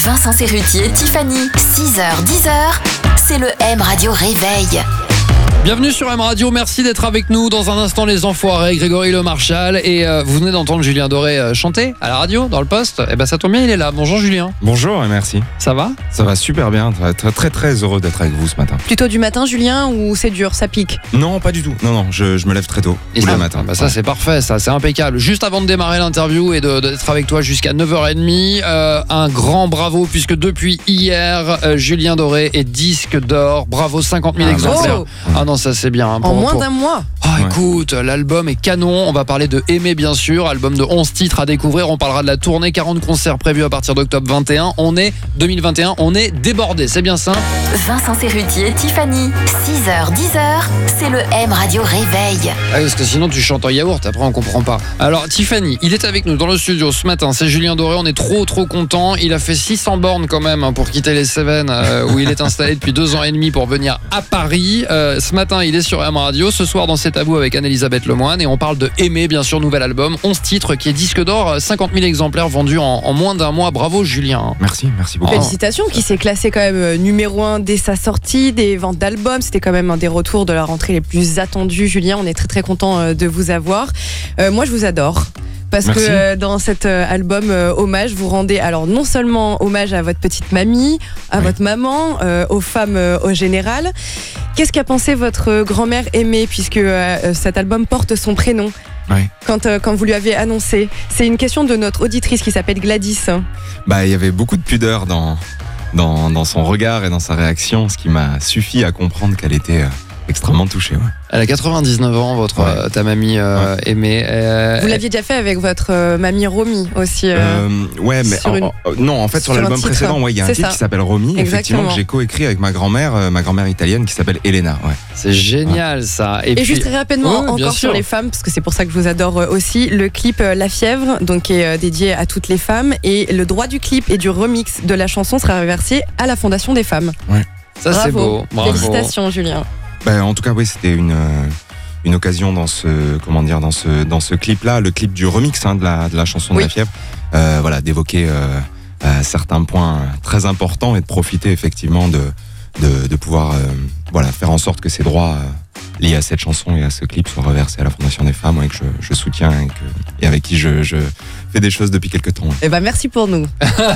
Vincent Cerrutier, Tiffany, 6h-10h, c'est le M Radio Réveil. Bienvenue sur M Radio, merci d'être avec nous. Dans un instant, les Enfoirés, Grégory Le Marchal. Et vous venez d'entendre Julien Doré chanter à la radio, dans le poste. Et ben ça tombe bien, il est là. Bonjour Julien. Bonjour et merci. Ça va ? Ça va super bien, très heureux d'être avec vous ce matin. Plutôt du matin, Julien, ou c'est dur, ça pique ? Non, pas du tout. Non, je me lève très tôt, tous les matins. Bah ça c'est parfait, ça c'est impeccable. Juste avant de démarrer l'interview et d'être avec toi jusqu'à 9h30, un grand bravo puisque depuis hier, Julien Doré est disque d'or. Bravo, 50 000 exemplaires. Ah non, ça c'est bien. En moins d'un mois. Écoute, l'album est canon. On va parler de Aimer bien sûr, album de 11 titres à découvrir. On parlera de la tournée, 40 concerts prévus à partir d'octobre 21. 2021, on est débordé, c'est bien simple. Vincent Cerrutier, Tiffany, 6h-10h, c'est le M Radio Réveil. Parce que sinon tu chantes en yaourt, après on comprend pas. Alors Tiffany, il est avec nous dans le studio ce matin, c'est Julien Doré, on est trop content. Il a fait 600 bornes quand même pour quitter les Cévennes où il est installé depuis 2 ans et demi pour venir à Paris. Ce matin il est sur M Radio, ce soir dans C'est à vous avec Anne-Elisabeth Lemoine et on parle de Aimer bien sûr, nouvel album, 11 titres qui est disque d'or, 50 000 exemplaires vendus en moins d'un mois. Bravo Julien. Merci beaucoup. Félicitations, qui s'est classé quand même numéro 1 dès sa sortie, des ventes d'albums. C'était quand même un des retours de la rentrée les plus attendus. Julien, on est très content de vous avoir. Moi je vous adore. Parce Merci. que dans cet album hommage, vous rendez alors non seulement hommage à votre petite mamie, à votre maman, aux femmes au général. Qu'est-ce qu'a pensé votre grand-mère Aimée, puisque cet album porte son prénom quand vous lui avez annoncé? C'est une question de notre auditrice qui s'appelle Gladys. Il y avait beaucoup de pudeur dans son regard et dans sa réaction, ce qui m'a suffi à comprendre qu'elle était extrêmement touchée. Ouais. Elle a 99 ans, ta mamie Aimée. Vous l'aviez déjà fait avec votre mamie Romy aussi. Non, en fait sur l'album précédent, il y a un titre qui s'appelle Romy, effectivement, que j'ai coécrit avec ma grand-mère italienne qui s'appelle Elena. Ouais. C'est génial ça. Et puis, juste très rapidement, encore sur les femmes, parce que c'est pour ça que je vous adore aussi, le clip La Fièvre, donc qui est dédié à toutes les femmes, et le droit du clip et du remix de la chanson sera reversé à la Fondation des femmes. Ouais. Ça c'est beau. Bravo. Félicitations Julien. En tout cas, oui, c'était une occasion dans ce clip-là, le clip du remix de la chanson de La Fièvre, d'évoquer certains points très importants et de profiter effectivement de pouvoir faire en sorte que ces droits liés à cette chanson et à ce clip soient reversés à la Fondation des Femmes, que je soutiens et avec qui je fais des choses depuis quelques temps. Merci pour nous.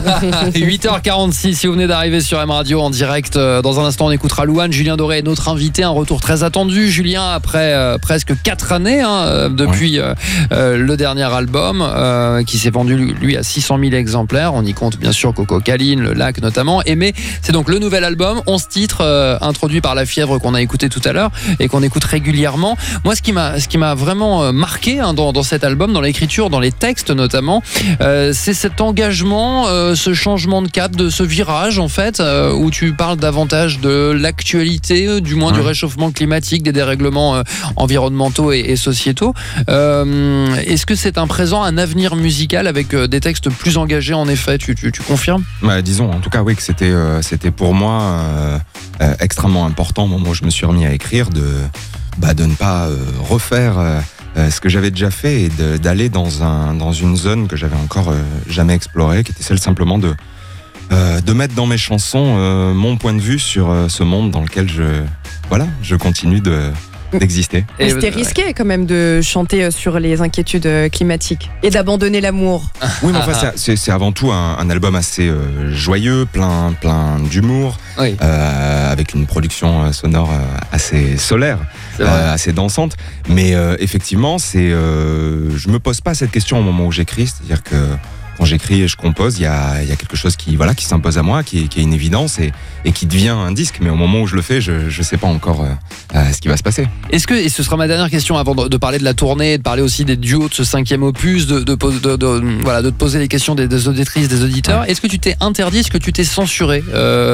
8h46, si vous venez d'arriver sur M Radio en direct, dans un instant on écoutera Louane. Julien Doré est notre invité, un retour très attendu. Julien, après presque 4 années depuis le dernier album qui s'est vendu lui à 600 000 exemplaires. On y compte bien sûr Coco Caline, Le Lac notamment. Aimer, c'est donc le nouvel album, 11 titres introduits par La Fièvre qu'on a écouté tout à l'heure et qu'on écoute régulièrement. Moi ce qui m'a vraiment marqué dans cet album, dans l'écriture, dans les textes notamment, c'est cet engagement, ce changement de cap, de ce virage en fait, où tu parles davantage de l'actualité, du moins du réchauffement climatique, des dérèglements environnementaux et sociétaux. Est-ce que c'est un présent, un avenir musical avec des textes plus engagés en effet, tu confirmes ? Disons en tout cas que c'était pour moi extrêmement important au moment où je me suis remis à écrire de ne pas refaire ce que j'avais déjà fait et d'aller dans une zone que j'avais encore jamais explorée, qui était celle simplement de mettre dans mes chansons mon point de vue sur ce monde dans lequel je continue d'exister. Mais c'était risqué quand même de chanter sur les inquiétudes climatiques et d'abandonner l'amour. Oui, mais c'est avant tout un album assez joyeux, plein d'humour, avec une production sonore assez solaire, assez dansante. Mais effectivement, je me pose pas cette question au moment où j'écris, c'est-à-dire que quand j'écris et je compose, il y a quelque chose qui s'impose à moi, qui est une évidence et qui devient un disque. Mais au moment où je le fais, je sais pas encore ce qui va se passer. Est-ce que, et ce sera ma dernière question avant de parler de la tournée, de parler aussi des duos de ce 5e opus, de te poser les questions des auditrices, des auditeurs. Est-ce que tu t'es interdit, est-ce que tu t'es censuré,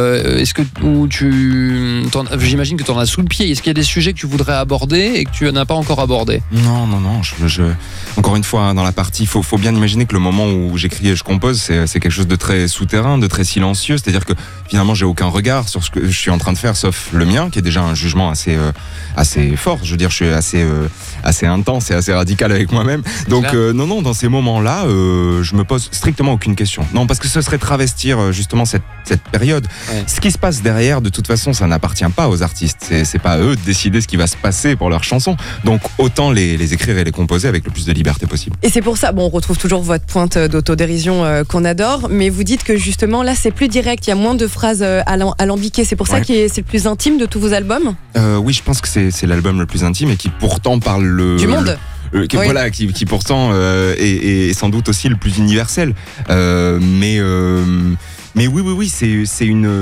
j'imagine que tu en as sous le pied. Est-ce qu'il y a des sujets que tu voudrais aborder et que tu n'as pas encore abordé ? Non. Encore une fois, dans la partie, faut bien imaginer que le moment où j'ai j'écris et je compose, c'est quelque chose de très souterrain, de très silencieux. C'est-à-dire que finalement, j'ai aucun regard sur ce que je suis en train de faire, sauf le mien, qui est déjà un jugement assez fort. Je veux dire, je suis assez intense et assez radical avec moi-même. Donc non, dans ces moments-là, je me pose strictement aucune question. Non, parce que ce serait travestir justement cette période. Ouais. Ce qui se passe derrière, de toute façon, ça n'appartient pas aux artistes. C'est pas à eux de décider ce qui va se passer pour leurs chansons. Donc autant les écrire et les composer avec le plus de liberté possible. Et c'est pour ça, on retrouve toujours votre pointe d'autodérision qu'on adore, mais vous dites que justement là c'est plus direct, il y a moins de phrases alambiquées. C'est pour ça que c'est le plus intime de tous vos albums. Oui, je pense que c'est l'album le plus intime et qui pourtant parle du monde. Voilà, qui pourtant est sans doute aussi le plus universel. Mais oui, c'est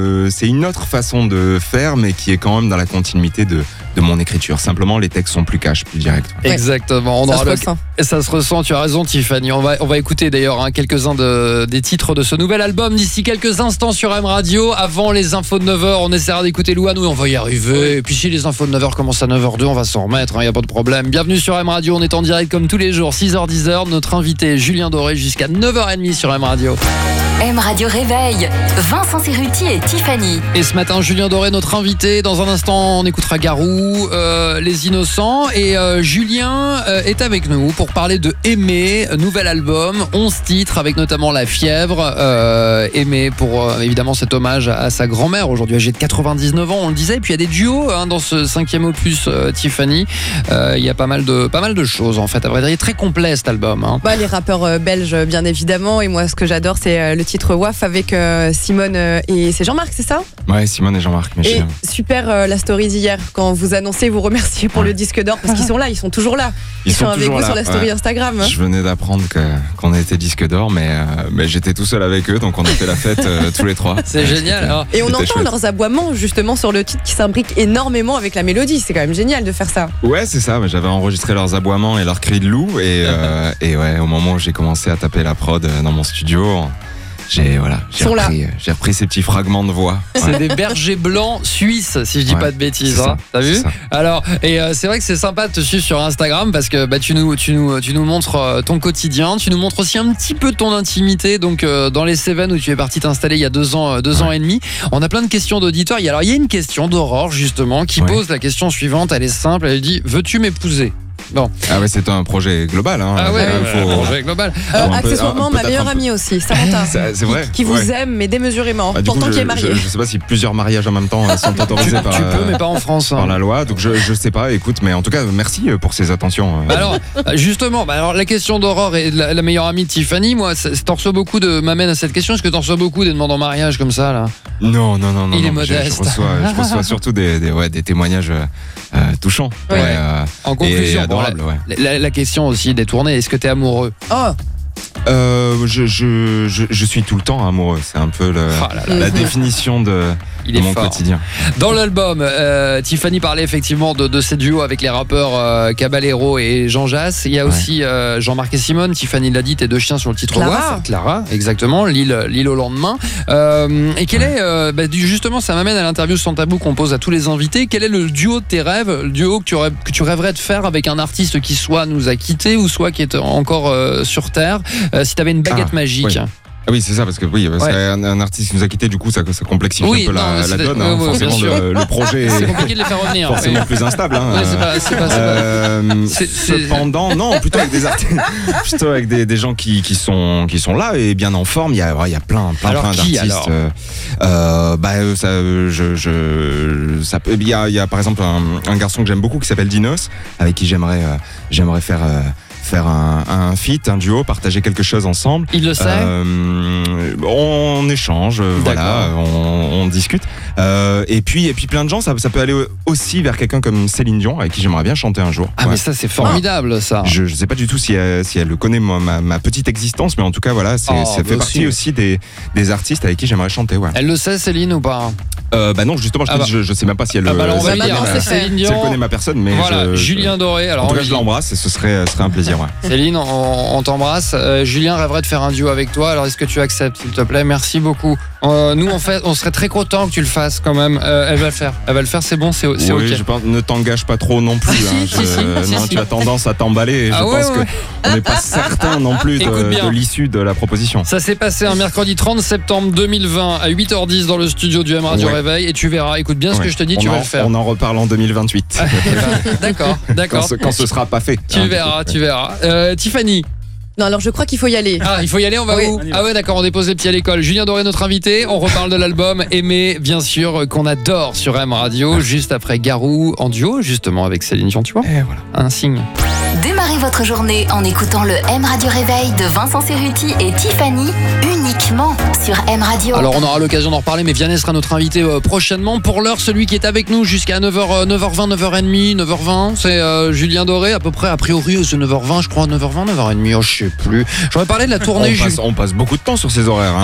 une autre façon de faire, mais qui est quand même dans la continuité de mon écriture. Simplement, les textes sont plus cash, plus directs. Ouais. Exactement. Ça se ressent. Tu as raison, Tiffany. On va écouter d'ailleurs quelques-uns des titres de ce nouvel album d'ici quelques instants sur M Radio. Avant les infos de 9h, on essaiera d'écouter Louane. Oui, on va y arriver. Et puis si les infos de 9h commencent à 9h02, on va s'en remettre. Il n'y a pas de problème. Bienvenue sur M Radio. On est en direct comme tous les jours, 6h, 10h. Notre invité Julien Doré jusqu'à 9h30 sur M Radio. M Radio Réveil, Vincent Cerruti et Tiffany. Et ce matin, Julien Doré, notre invité. Dans un instant, on écoutera Garou, Les Innocents. Et Julien est avec nous pour parler de Aimer, nouvel album, 11 titres avec notamment La Fièvre. Aimer pour évidemment cet hommage à sa grand-mère, aujourd'hui âgée de 99 ans, on le disait. Et puis il y a des duos dans ce 5e opus, Tiffany. Il y a pas mal de choses en fait. À vrai dire, il est très complet cet album. Les rappeurs belges, bien évidemment. Et moi, ce que j'adore, c'est le titre WAF avec Simone et c'est Jean-Marc, c'est ça ? Ouais, Simone et Jean-Marc, mes chiens. Super la story d'hier quand vous annoncez, vous remerciez pour le disque d'or parce qu'ils sont là, ils sont toujours là. Ils sont avec vous sur la story Instagram. Je venais d'apprendre qu'on était disque d'or, mais j'étais tout seul avec eux, donc on a fait la fête tous les trois. C'est génial. Alors. Et on entend leurs aboiements justement sur le titre qui s'imbrique énormément avec la mélodie. C'est quand même génial de faire ça. Ouais, c'est ça. J'avais enregistré leurs aboiements et leurs cris de loup, et ouais, au moment où j'ai commencé à taper la prod dans mon studio. J'ai repris ces petits fragments de voix. C'est des bergers blancs suisses, si je dis pas de bêtises. T'as vu ? Alors, et c'est vrai que c'est sympa de te suivre sur Instagram parce que tu nous montres ton quotidien, tu nous montres aussi un petit peu ton intimité. Donc dans les Cévennes où tu es parti t'installer il y a 2 ans et demi, on a plein de questions d'auditeurs. Il y a une question d'Aurore justement qui pose la question suivante. Elle est simple. Elle dit: veux-tu m'épouser ? Bon. Ah ouais, c'est un projet global. Ah ouais, un projet global. Accessoirement, ma meilleure amie aussi, Samantha. C'est vrai. Qui vous aime, mais démesurément. Pourtant, qui est mariée. Je sais pas si plusieurs mariages en même temps sont autorisés par. Tu peux, mais pas en France. Par la loi. Donc je sais pas. Écoute, mais en tout cas, merci pour ces attentions. Alors, justement, la question d'Aurore et de la meilleure amie de Tiffany, moi, t'en reçois beaucoup m'amène à cette question. Est-ce que t'en reçois beaucoup des demandes en mariage comme ça là ? Non. Il est modeste. Je reçois surtout des témoignages touchants. Ouais. En conclusion, la question aussi des tournées, est-ce que t'es amoureux ? Je suis tout le temps amoureux. C'est un peu la définition de mon quotidien. Dans l'album, Tiffany parlait effectivement de ces duos avec les rappeurs Caballero et Jean Jass. Il y a aussi Jean-Marc et Simone. Tiffany l'a dit, tes 2 chiens sur le titre WAF. Clara, exactement. L'île au lendemain. Et quel est, justement, ça m'amène à l'interview sans tabou qu'on pose à tous les invités. Quel est le duo de tes rêves, le duo que tu rêverais de faire avec un artiste qui soit nous a quittés ou soit qui est encore sur Terre, si tu avais une baguette magique? Ah oui, c'est ça, parce que un artiste qui nous a quittés, du coup, ça complexifie un peu la donne. Forcément, le projet c'est compliqué de les faire revenir. Forcément plus instable. Cependant, non, plutôt avec des artistes, plutôt avec des gens qui sont là et bien en forme. Il y a plein d'artistes. Il y a par exemple un garçon que j'aime beaucoup qui s'appelle Dinos, avec qui j'aimerais faire un feat, un duo, partager quelque chose ensemble. Il le sait. On échange, on discute. Et puis plein de gens, ça peut aller aussi vers quelqu'un comme Céline Dion, avec qui j'aimerais bien chanter un jour. Mais ça c'est formidable ça. Je sais pas du tout si elle connaît ma petite existence, mais en tout cas ça fait partie aussi des artistes avec qui j'aimerais chanter. Ouais. Elle le sait, Céline, ou pas? Non, justement, je sais même pas si elle on va dire, c'est Céline Dion. Si elle connaît ma personne, mais Julien Doré. Alors en tout cas, je l'embrasse et ce serait un plaisir. plaisir. Ouais. Céline, on t'embrasse. Julien rêverait de faire un duo avec toi. Alors, est-ce que tu acceptes, s'il te plaît? Merci beaucoup. Nous, en fait, on serait très content que tu le fasses quand même. Elle va le faire. Elle va le faire, c'est bon, c'est oui, ok. Je pense, ne t'engage pas trop non plus. Tu as tendance à t'emballer et je pense qu'on n'est pas certain non plus de l'issue de la proposition. Ça s'est passé un mercredi 30 septembre 2020 à 8h10 dans le studio du M Radio Réveil et tu verras, écoute bien ce que je te dis, tu vas le faire. On en reparle en 2028. D'accord. Quand ce sera pas fait. Tu verras. Tiffany. Non, alors je crois qu'il faut y aller. Ah, il faut y aller, on va où? Ah ouais, d'accord, on dépose les pieds à l'école. Julien Doré, notre invité. On reparle de l'album Aimer, bien sûr, qu'on adore sur M Radio, juste après Garou, en duo, justement, avec Céline Dion, tu vois. Et voilà. Un signe. Démarrez votre journée en écoutant le M Radio Réveil de Vincent Cerruti et Tiffany, uniquement sur M Radio. Alors, on aura l'occasion d'en reparler, mais Vianney sera notre invité prochainement. Pour l'heure, celui qui est avec nous jusqu'à 9h20, 9h30, 9h20, c'est Julien Doré, à peu près, a priori, c'est 9h20, je crois, 9h20, 9h30, je sais plus. J'aurais parlé de la tournée. On passe beaucoup de temps sur ces horaires.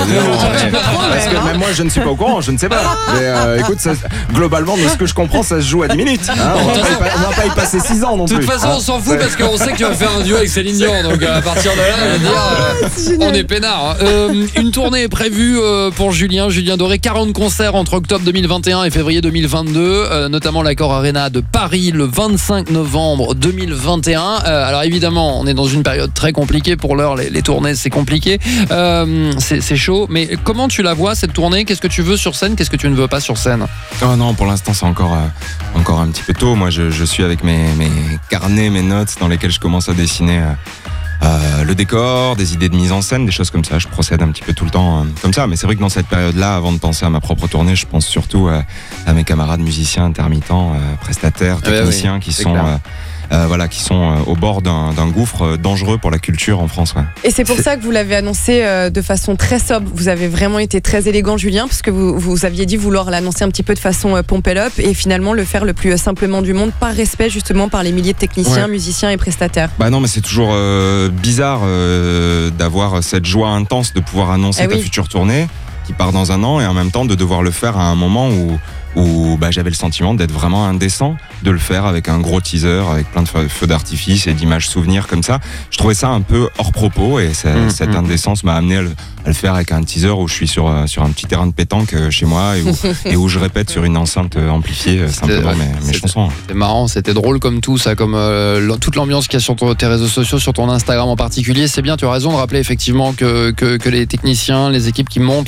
Parce que même moi, je ne suis pas au courant, je ne sais pas. Mais écoute, globalement, de ce que je comprends, ça se joue à 10 minutes. On va pas y passer 6 ans non plus. De toute façon, on s'en fout parce qu'on sait que tu vas faire un duo avec Céline Dion. Donc à partir de là, je veux dire, on est peinard. Une tournée est prévue pour Julien Doré. 40 concerts entre octobre 2021 et février 2022, notamment l'Accor Arena de Paris le 25 novembre 2021. Alors évidemment, on est dans une période très compliquée. Pour l'heure, les tournées, c'est compliqué. C'est chaud. Mais comment tu la vois, cette tournée? Qu'est-ce que tu veux sur scène? Qu'est-ce que tu ne veux pas sur scène? Oh non, pour l'instant, c'est encore un petit peu tôt. Moi, je suis avec mes carnets, mes notes dans lesquels je commence à dessiner le décor, des idées de mise en scène, des choses comme ça. Je procède un petit peu tout le temps comme ça. Mais c'est vrai que dans cette période-là, avant de penser à ma propre tournée, je pense surtout à mes camarades musiciens, intermittents, prestataires, techniciens qui sont... qui sont au bord d'un gouffre dangereux pour la culture en France. Ouais. Et c'est pour ça que vous l'avez annoncé de façon très sobre. Vous avez vraiment été très élégant, Julien, parce que vous aviez dit vouloir l'annoncer un petit peu de façon pump it up et finalement le faire le plus simplement du monde, par respect justement par les milliers de techniciens, musiciens et prestataires. Bah non, mais c'est toujours bizarre d'avoir cette joie intense de pouvoir annoncer ta future tournée qui part dans un an et en même temps de devoir le faire à un moment où j'avais le sentiment d'être vraiment indécent de le faire avec un gros teaser, avec plein de feux d'artifice et d'images souvenirs comme ça. Je trouvais ça un peu hors propos et cette indécence m'a amené à le faire avec un teaser où je suis sur un petit terrain de pétanque chez moi et où je répète sur une enceinte amplifiée simplement mes chansons. C'est marrant, c'était drôle comme tout ça, comme toute l'ambiance qu'il y a sur tes réseaux sociaux, sur ton Instagram en particulier. C'est bien, tu as raison de rappeler effectivement que les techniciens, les équipes qui montent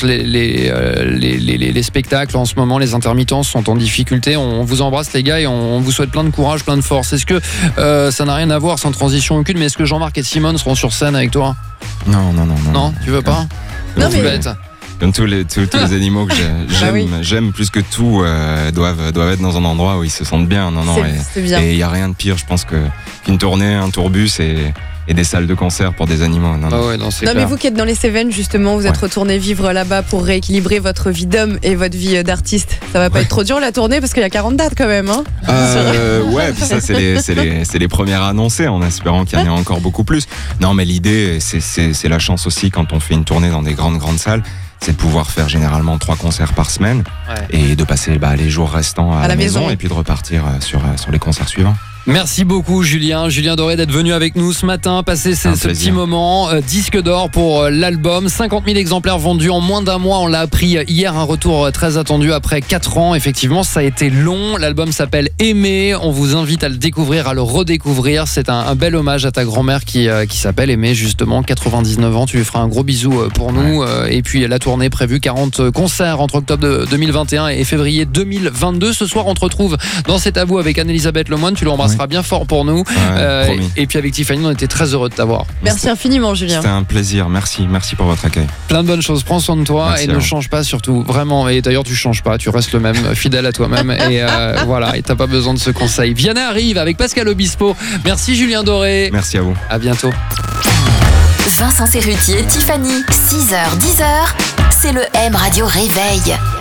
les spectacles en ce moment, les intermittents sont en difficulté. On vous embrasse les gars et on vous souhaite plein de courage, plein de force. Est-ce que ça n'a rien à voir, sans transition aucune, mais est-ce que Jean-Marc et Simone seront sur scène avec toi? Non. Non, tu veux pas? Non, mais... bête. Comme tous les animaux que j'aime plus que tout doivent être dans un endroit où ils se sentent bien. C'est bien. Et il n'y a rien de pire, je pense, qu'une tournée, un tourbus et des salles de concert pour des animaux. Non, mais vous qui êtes dans les Cévennes, justement, vous êtes retourné vivre là-bas pour rééquilibrer votre vie d'homme et votre vie d'artiste. Ça va pas être trop dur la tournée parce qu'il y a 40 dates quand même. Puis ça c'est les premières annoncées en espérant qu'il y en ait encore beaucoup plus. Non, mais l'idée, c'est la chance aussi quand on fait une tournée dans des grandes salles, c'est de pouvoir faire généralement 3 concerts par semaine et de passer les jours restants à la maison et puis de repartir sur les concerts suivants. Merci beaucoup Julien Doré d'être venu avec nous ce matin, passer ce petit moment. Disque d'or pour l'album, 50 000 exemplaires vendus en moins d'un mois, on l'a appris hier, un retour très attendu après 4 ans. Effectivement, ça a été long, l'album s'appelle Aimer, on vous invite à le découvrir, à le redécouvrir. C'est un bel hommage à ta grand-mère qui s'appelle Aimer, justement, 99 ans, tu lui feras un gros bisou pour nous. Et puis la tournée prévue, 40 concerts entre octobre 2021 et février 2022. Ce soir, on te retrouve dans C'est à vous avec Anne-Elisabeth Lemoine, tu l'embrasseras bien fort pour nous. Et puis avec Tiffany, on était très heureux de t'avoir. Merci infiniment Julien. C'était un plaisir, merci pour votre accueil. Plein de bonnes choses, prends soin de toi. Merci et ne change pas surtout, vraiment. Et d'ailleurs tu changes pas, tu restes le même, fidèle à toi-même. Et voilà, et t'as pas besoin de ce conseil. Vianney arrive avec Pascal Obispo. Merci Julien Doré. Merci à vous. À bientôt. Vincent Cerruti et Tiffany, 6h-10h, c'est le M Radio Réveil.